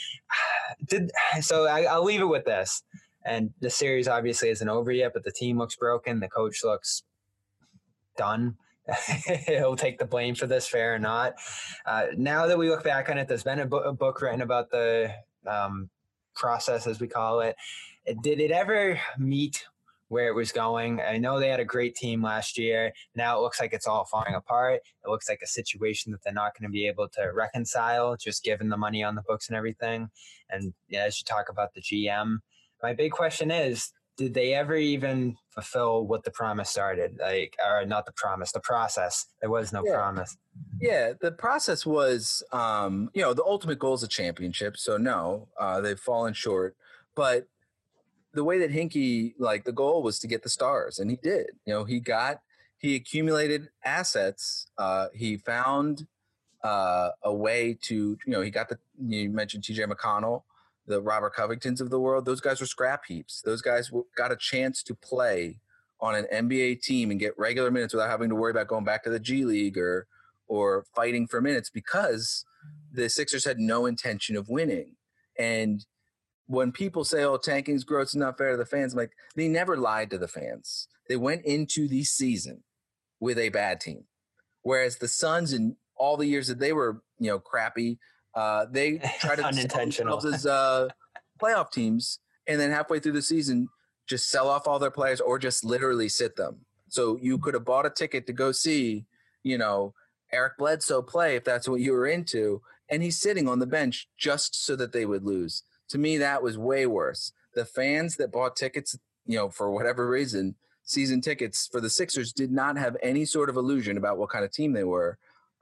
So I'll leave it with this. And the series obviously isn't over yet, but the team looks broken. The coach looks done. He'll take the blame for this, fair or not. Now that we look back on it, there's been a book written about the process, as we call it. Did it ever meet where it was going? I know they had a great team last year. Now it looks like it's all falling apart. It looks like a situation that they're not going to be able to reconcile, just given the money on the books and everything. And as you talk about the GM, my big question is, did they ever even fulfill what the promise started? Or not the promise, the process. There was no promise. Yeah, the process was, the ultimate goal is a championship. So no, they've fallen short. But the way that Hinkie, the goal was to get the stars, and he did. He accumulated assets. He found a way to, he got you mentioned TJ McConnell, the Robert Covingtons of the world. Those guys were scrap heaps. Those guys got a chance to play on an NBA team and get regular minutes without having to worry about going back to the G League or fighting for minutes, because the Sixers had no intention of winning. And when people say, oh, tanking's growth's not fair to the fans, I'm like, they never lied to the fans. They went into the season with a bad team. Whereas the Suns, in all the years that they were, crappy, they try to unintentional as playoff teams, and then halfway through the season just sell off all their players or just literally sit them. So you could have bought a ticket to go see, Eric Bledsoe play if that's what you were into, and he's sitting on the bench just so that they would lose. To me, that was way worse. The fans that bought tickets, for whatever reason, season tickets for the Sixers, did not have any sort of illusion about what kind of team they were.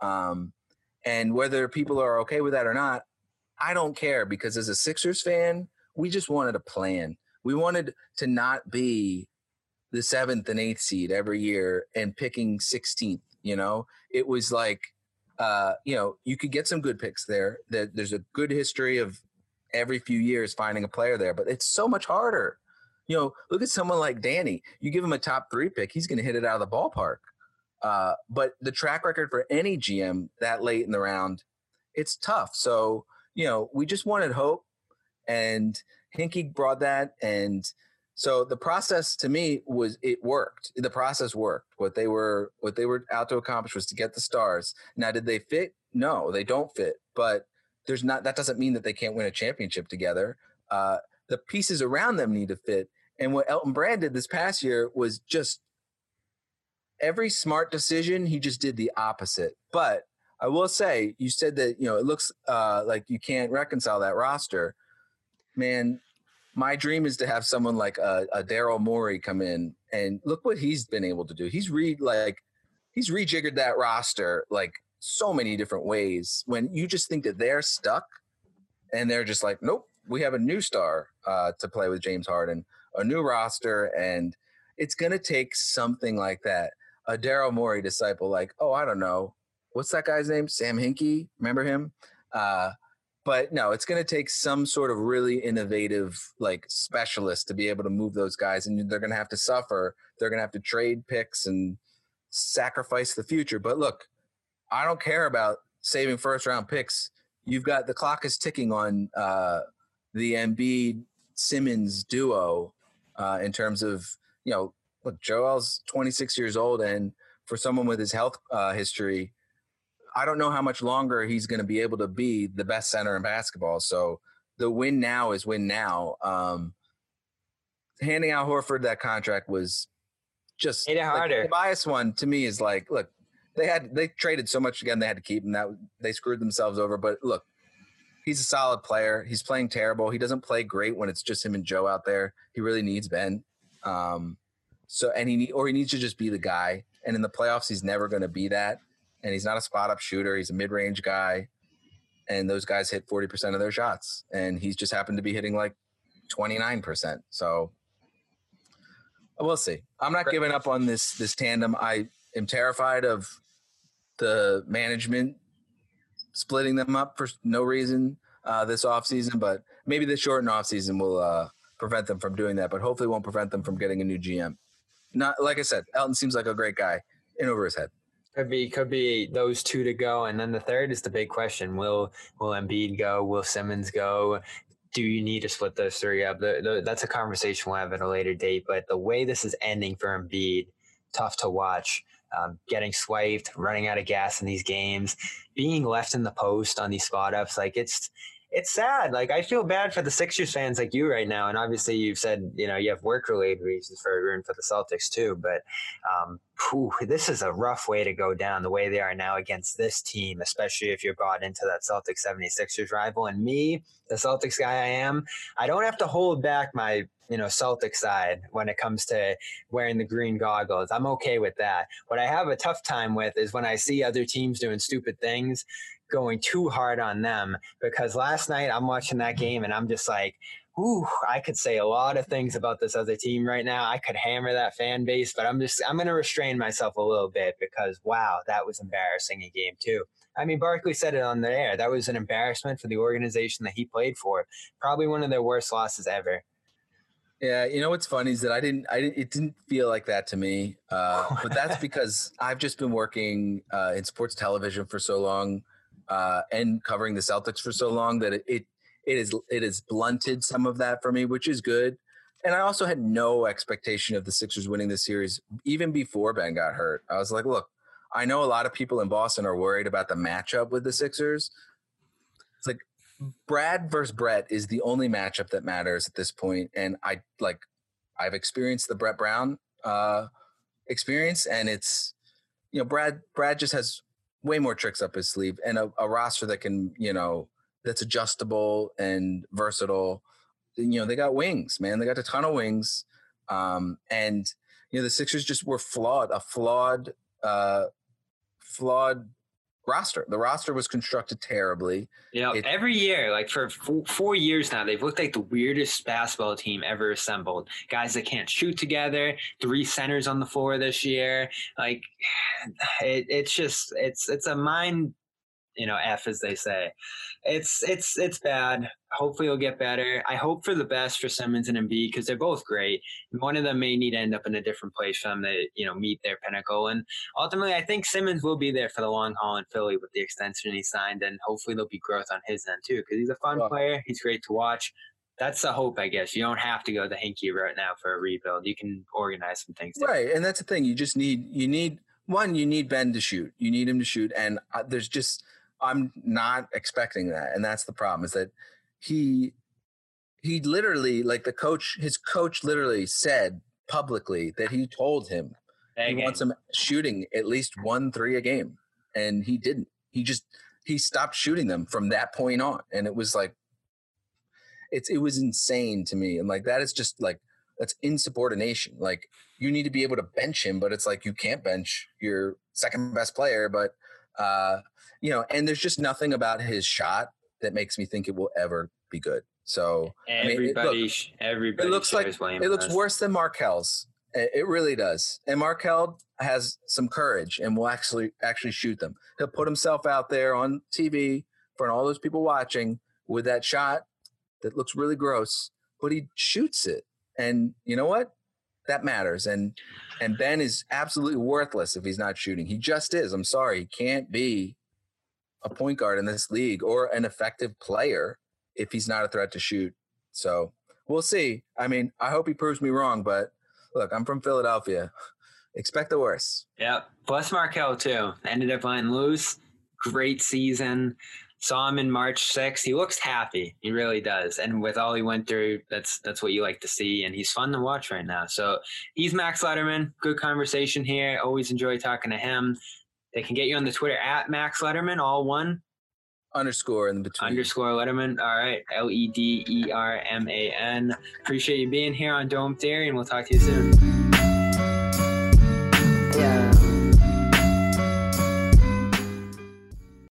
And whether people are okay with that or not, I don't care, because as a Sixers fan, we just wanted a plan. We wanted to not be the 7th and 8th seed every year and picking 16th. It was like, you could get some good picks there. There's a good history of every few years finding a player there, but it's so much harder. You know, look at someone like Danny. You give him a top 3 pick, he's going to hit it out of the ballpark. But the track record for any GM that late in the round, it's tough. So, you know, we just wanted hope, and Hinkie brought that. And so the process to me it worked. The process worked. What they were out to accomplish was to get the stars. Now, did they fit? No, they don't fit. But that doesn't mean that they can't win a championship together. The pieces around them need to fit. And what Elton Brand did this past year was just every smart decision, he just did the opposite. But I will say, you said that, you know, it looks like you can't reconcile that roster. Man, my dream is to have someone like a Daryl Morey come in, and look what he's been able to do. He's rejiggered that roster like so many different ways, when you just think that they're stuck and they're just like, nope, we have a new star to play with James Harden, a new roster. And it's going to take something like that. A Daryl Morey disciple, like, oh, I don't know. What's that guy's name? Sam Hinkie. Remember him? But no, it's going to take some sort of really innovative, like, specialist to be able to move those guys. And they're going to have to suffer. They're going to have to trade picks and sacrifice the future. But look, I don't care about saving first round picks. You've got the clock is ticking on the Embiid Simmons duo in terms of, you know, look, Joel's 26 years old, and for someone with his health history, I don't know how much longer he's going to be able to be the best center in basketball. So the win now is win now. Handing out Horford that contract was just made it harder. Like, the bias one to me is like, look, they traded so much again, they had to keep him. That they screwed themselves over. But look, he's a solid player. He's playing terrible. He doesn't play great when it's just him and Joe out there. He really needs Ben. He needs to just be the guy. And in the playoffs, he's never going to be that. And he's not a spot up shooter. He's a mid range guy. And those guys hit 40% of their shots. And he's just happened to be hitting like 29%. So we'll see. I'm not giving up on this tandem. I am terrified of the management splitting them up for no reason this offseason, but maybe the shortened offseason will prevent them from doing that, but hopefully won't prevent them from getting a new GM. Not like I said, Elton seems like a great guy in over his head. Could be those two to go, and then the third is the big question: Will Embiid go? Will Simmons go? Do you need to split those three up? That's a conversation we'll have at a later date. But the way this is ending for Embiid, tough to watch. Getting swiped, running out of gas in these games, being left in the post on these spot ups, like it's sad. Like, I feel bad for the Sixers fans like you right now. And obviously you've said, you know, you have work related reasons for rooting for the Celtics too. But this is a rough way to go down the way they are now against this team, especially if you're bought into that Celtics 76ers rival. And me, the Celtics guy I don't have to hold back my, you know, Celtic side when it comes to wearing the green goggles. I'm okay with that. What I have a tough time with is when I see other teams doing stupid things, going too hard on them, because last night I'm watching that game and I'm just like, ooh, I could say a lot of things about this other team right now. I could hammer that fan base, but I'm going to restrain myself a little bit because, wow, that was embarrassing in game 2. I mean, Barkley said it on the air. That was an embarrassment for the organization that he played for. Probably one of their worst losses ever. Yeah, you know what's funny is that it didn't feel like that to me. But that's because I've just been working in sports television for so long and covering the Celtics for so long that it has blunted some of that for me, which is good. And I also had no expectation of the Sixers winning this series even before Ben got hurt. I was like, look, I know a lot of people in Boston are worried about the matchup with the Sixers. It's like, Brad versus Brett is the only matchup that matters at this point. And I've experienced the Brett Brown experience, and it's, you know, Brad just has way more tricks up his sleeve and a roster that can, you know, that's adjustable and versatile. You know, they got wings, man. They got a ton of wings. And, you know, the Sixers just were a flawed roster. The roster was constructed terribly. You know, every year, like for 4 years now, they've looked like the weirdest basketball team ever assembled. Guys that can't shoot together, 3 centers on the floor this year. Like, it's a mind F, as they say. It's bad. Hopefully it'll get better. I hope for the best for Simmons and Embiid because they're both great. One of them may need to end up in a different place for them to, meet their pinnacle. And ultimately, I think Simmons will be there for the long haul in Philly with the extension he signed, and hopefully there'll be growth on his end too because he's a fun player. He's great to watch. That's the hope, I guess. You don't have to go the hinky route now for a rebuild. You can organize some things. Right, and that's the thing. You just need Ben to shoot. You need him to shoot, and I'm not expecting that, and that's the problem. Is that he literally, like his coach literally said publicly that he told him he wants him shooting at least 1 3 a game, and he didn't. He stopped shooting them from that point on, and it was like it was insane to me. And like that is just like that's insubordination. Like you need to be able to bench him, but it's like you can't bench your second best player, but. And there's just nothing about his shot that makes me think it will ever be good. So everybody it looks like it looks worse than Markel's. It really does. And Markel has some courage and will actually shoot them. He'll put himself out there on TV for all those people watching with that shot that looks really gross, but he shoots it. And you know what? That matters. And Ben is absolutely worthless if he's not shooting. He just is. I'm sorry. He can't be a point guard in this league or an effective player if he's not a threat to shoot. So we'll see. I mean, I hope he proves me wrong, but look, I'm from Philadelphia. Expect the worst. Yep. Plus Markel too. Ended up letting loose. Great season. Saw him in March 6th. He looks happy. He really does. And with all he went through, that's what you like to see. And he's fun to watch right now. So he's Max Letterman. Good conversation here. Always enjoy talking to him. They can get you on the Twitter at Max Letterman, all one. Underscore in between. Underscore Letterman. All right. LEDERMAN. Appreciate you being here on Dome Theory, and we'll talk to you soon. Yeah.